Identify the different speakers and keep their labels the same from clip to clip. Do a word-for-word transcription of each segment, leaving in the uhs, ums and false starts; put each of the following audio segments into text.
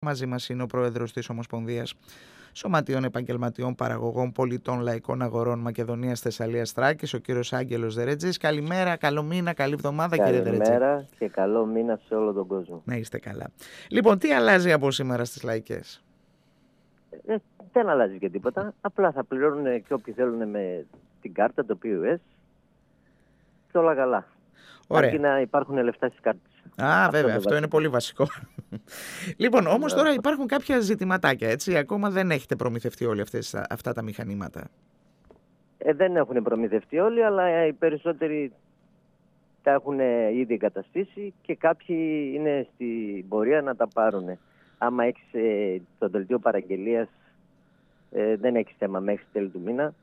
Speaker 1: Μαζί μας είναι ο πρόεδρος της Ομοσπονδίας Σωματείων Επαγγελματιών Παραγωγών Πολιτών Λαϊκών Αγορών Μακεδονίας Θεσσαλίας Θράκης, ο κύριος Άγγελος Δερετζής. Καλημέρα, καλό μήνα, καλή εβδομάδα, κύριε Δερετζή.
Speaker 2: Καλημέρα και καλό μήνα σε όλο τον κόσμο.
Speaker 1: Να είστε καλά. Λοιπόν, τι αλλάζει από σήμερα στις λαϊκές?
Speaker 2: Ε, δεν αλλάζει και τίποτα. Απλά θα πληρώνουν και όποιοι θέλουν με την κάρτα, το πι ο ες και όλα καλά.
Speaker 1: Ωραία.
Speaker 2: Αρκεί να υπάρχουν λεφτά στις κάρτες.
Speaker 1: Α, αυτό βέβαια, αυτό είναι πολύ βασικό. Λοιπόν, όμως τώρα υπάρχουν κάποια ζητηματάκια, έτσι. Ακόμα δεν έχετε προμηθευτεί όλοι αυτές, αυτά τα μηχανήματα.
Speaker 2: Ε, δεν έχουν προμηθευτεί όλοι, αλλά οι περισσότεροι τα έχουν ήδη εγκαταστήσει και κάποιοι είναι στην πορεία να τα πάρουν. Άμα έχεις ε, το δελτίο παραγγελίας, ε, δεν έχεις θέμα μέχρι τέλη του μήνα,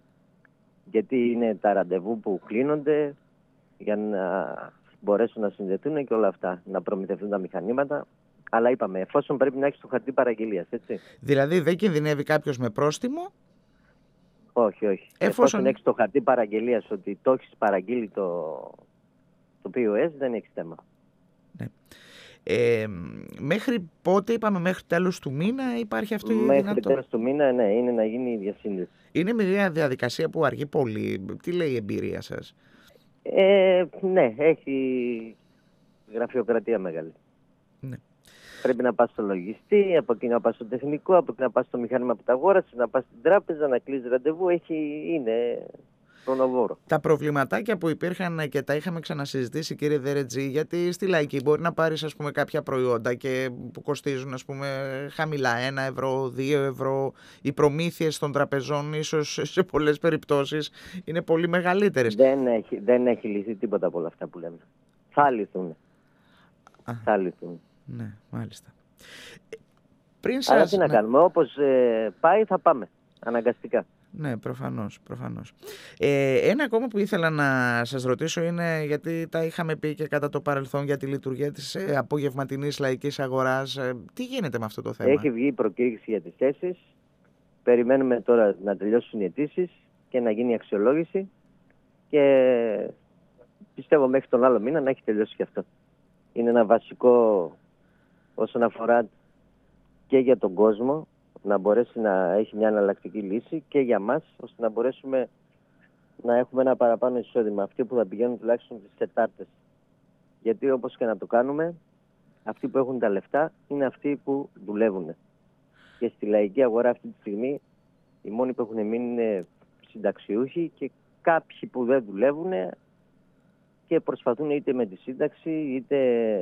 Speaker 2: γιατί είναι τα ραντεβού που κλείνονται για να μπορέσουν να συνδεθούν και όλα αυτά, να προμηθευτούν τα μηχανήματα. Αλλά είπαμε, εφόσον πρέπει να έχεις το χαρτί παραγγελίας, έτσι.
Speaker 1: Δηλαδή δεν κινδυνεύει κάποιος με πρόστιμο?
Speaker 2: Όχι, όχι.
Speaker 1: Εφόσον,
Speaker 2: εφόσον έχεις το χαρτί παραγγελίας ότι το έχεις παραγγείλει το, το πι ο ες, δεν έχεις θέμα.
Speaker 1: Ναι. Ε, μέχρι πότε είπαμε, μέχρι τέλος του μήνα υπάρχει αυτό?
Speaker 2: Μέχρι δυνατό. τέλος του μήνα, ναι, είναι να γίνει η διασύνδεση.
Speaker 1: Είναι μια διαδικασία που αργεί πολύ. Τι λέει η εμπειρία σας?
Speaker 2: Ε, ναι, έχει γραφειοκρατία μεγάλη.
Speaker 1: Ναι.
Speaker 2: Πρέπει να πας στο λογιστή, από εκεί να πας στο τεχνικό, από εκεί να πας στο μηχάνημα που τα αγόρασες, να πας στην τράπεζα, να κλείσεις ραντεβού. Έχει, είναι χρονοβόρο.
Speaker 1: Τα προβληματάκια που υπήρχαν και τα είχαμε ξανασυζητήσει, κύριε Δερετζή, γιατί στη λαϊκή μπορεί να πάρεις, ας πούμε, κάποια προϊόντα και που κοστίζουν, ας πούμε, χαμηλά, ένα ευρώ, δύο ευρώ. Οι προμήθειες των τραπεζών ίσως σε πολλές περιπτώσεις είναι πολύ μεγαλύτερες.
Speaker 2: Δεν έχει, δεν έχει λυθεί τίποτα από όλα αυτά που λέμε. Θα λυθούν.
Speaker 1: Α,
Speaker 2: θα λυθούν.
Speaker 1: Ναι, μάλιστα. Πριν
Speaker 2: Αλλά
Speaker 1: σας...
Speaker 2: τι να
Speaker 1: ναι.
Speaker 2: κάνουμε, όπως ε, πάει θα πάμε, αναγκαστικά.
Speaker 1: Ναι, προφανώς, προφανώς. Ε, ένα ακόμα που ήθελα να σας ρωτήσω είναι, γιατί τα είχαμε πει και κατά το παρελθόν για τη λειτουργία της ε, απογευματινής λαϊκής αγοράς. Ε, τι γίνεται με αυτό το θέμα?
Speaker 2: Έχει βγει η προκήρυξη για τις θέσεις. Περιμένουμε τώρα να τελειώσουν οι αιτήσεις και να γίνει η αξιολόγηση. Και πιστεύω μέχρι τον άλλο μήνα να έχει τελειώσει και αυτό. Είναι ένα βασικό όσον αφορά και για τον κόσμο, να μπορέσει να έχει μια εναλλακτική λύση, και για μας, ώστε να μπορέσουμε να έχουμε ένα παραπάνω εισόδημα. Αυτοί που θα πηγαίνουν τουλάχιστον τις Τετάρτες. Γιατί όπως και να το κάνουμε, αυτοί που έχουν τα λεφτά είναι αυτοί που δουλεύουν. Και στη λαϊκή αγορά αυτή τη στιγμή οι μόνοι που έχουν μείνει είναι συνταξιούχοι και κάποιοι που δεν δουλεύουν και προσπαθούν είτε με τη σύνταξη είτε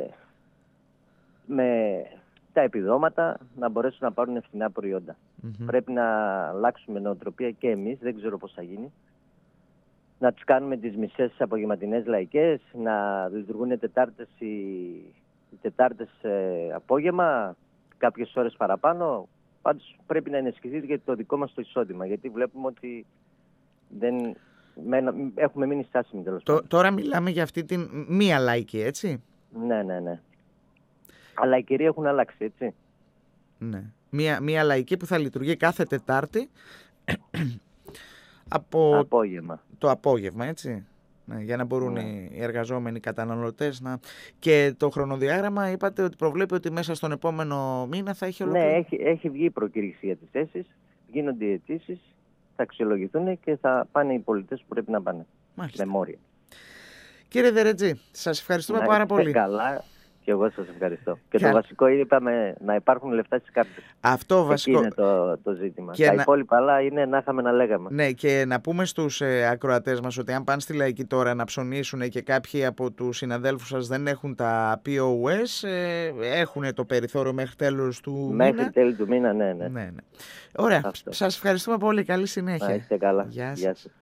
Speaker 2: με τα επιδόματα να μπορέσουν να πάρουν φθηνά προϊόντα. Mm-hmm. Πρέπει να αλλάξουμε νοοτροπία και εμείς, δεν ξέρω πώς θα γίνει. Να τις κάνουμε τις μισές απογευματινές λαϊκές, να λειτουργούν Τετάρτες οι, οι Τετάρτες ε, απόγευμα, κάποιες ώρες παραπάνω. Πάντως πρέπει να ενισχυθεί και το δικό μας το εισόδημα, γιατί βλέπουμε ότι δεν, με, έχουμε μείνει στάσιμοι τέλος πάντων.
Speaker 1: Τώρα μιλάμε για αυτή την μία λαϊκή, έτσι?
Speaker 2: Ναι, ναι, ναι. Αλλά οι κυρίες έχουν αλλάξει, έτσι.
Speaker 1: Ναι. Μία, μία λαϊκή που θα λειτουργεί κάθε Τετάρτη από
Speaker 2: απόγευμα.
Speaker 1: Το απόγευμα, έτσι. Ναι, για να μπορούν ναι. οι εργαζόμενοι καταναλωτές να... Και το χρονοδιάγραμμα είπατε ότι προβλέπει ότι μέσα στον επόμενο μήνα θα έχει ολοκληρωθεί.
Speaker 2: Ναι, έχει, έχει βγει η προκήρυξη για τις θέσεις, γίνονται οι αιτήσεις, θα αξιολογηθούν και θα πάνε οι πολιτές που πρέπει να πάνε.
Speaker 1: Μάλιστα.
Speaker 2: Με μόρια.
Speaker 1: Κύριε Δερετζή, σας ευχαριστούμε
Speaker 2: να
Speaker 1: πάρα πολύ.
Speaker 2: Καλά. Και εγώ σας ευχαριστώ. Και Κα... το βασικό είπαμε να υπάρχουν λεφτά στις κάρτες.
Speaker 1: Αυτό βασικό.
Speaker 2: Εκεί είναι το, το ζήτημα.
Speaker 1: Και
Speaker 2: τα
Speaker 1: να...
Speaker 2: υπόλοιπα άλλα είναι να είχαμε να λέγαμε.
Speaker 1: Ναι, και να πούμε στους ε, ακροατές μας ότι αν πάνε στη λαϊκή τώρα να ψωνίσουν και κάποιοι από τους συναδέλφους σας δεν έχουν τα πι ο ες, ε, έχουν το περιθώριο μέχρι τέλος του
Speaker 2: μέχρι
Speaker 1: μήνα.
Speaker 2: Μέχρι τέλος του μήνα, ναι, ναι.
Speaker 1: ναι, ναι. Ωραία. Αυτό. Σας ευχαριστούμε πολύ. Καλή συνέχεια.
Speaker 2: Να είστε καλά.
Speaker 1: Γεια σας.
Speaker 2: Γεια σας.